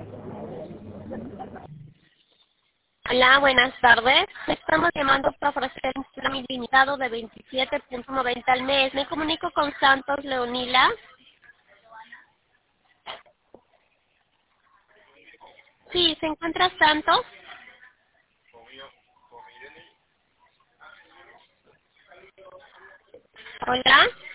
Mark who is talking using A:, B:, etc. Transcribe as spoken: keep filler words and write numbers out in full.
A: Hola, buenas tardes. Estamos llamando para ofrecer un plan ilimitado de veintisiete punto noventa al mes. Me comunico con Santos Leonila. Sí, ¿se encuentra Santos? Hola.